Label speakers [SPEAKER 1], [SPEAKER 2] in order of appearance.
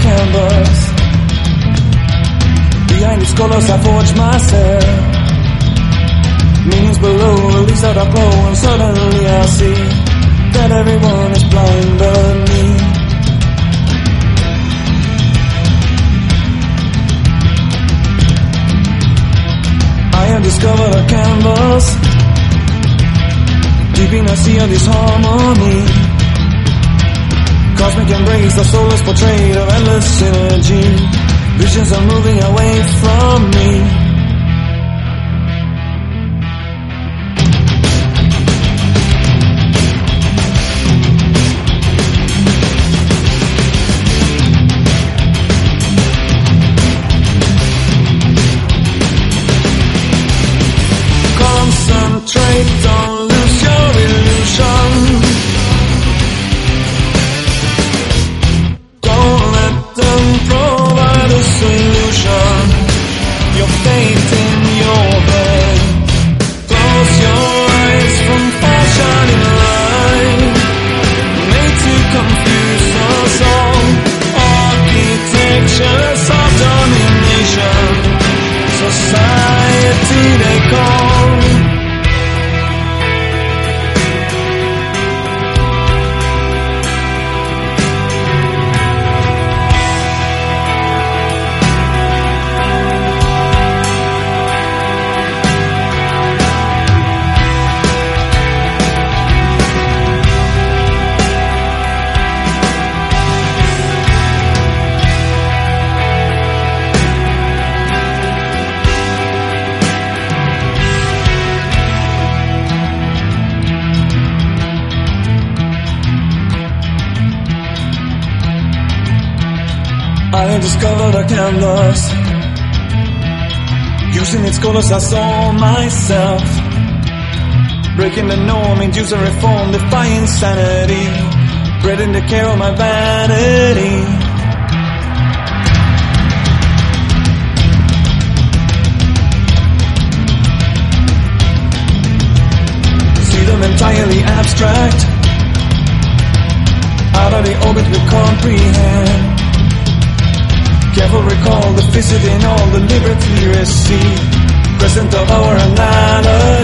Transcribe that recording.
[SPEAKER 1] canvas. Behind these colors I forge myself. Meanings below, release out a glow, and suddenly I see that everyone is blind but me. I have discovered a canvas. Deep in I see of this harmony. Cosmic embrace, the soul is portrayed of endless energy. Visions are moving away from me. Concentrate, don't lose your illusion. Don't let them provide a solution. Your faith in your head. Close your eyes from far shining light, made to confuse us all. Architectures of domination, society they call. I discovered a canvas. Using its colors I saw myself. Breaking the norm, induce a reform, defying insanity. Breading the care of my vanity. See them entirely abstract. Out of the orbit we comprehend. Careful recall the visit in all the liberty receive, present of our analogy.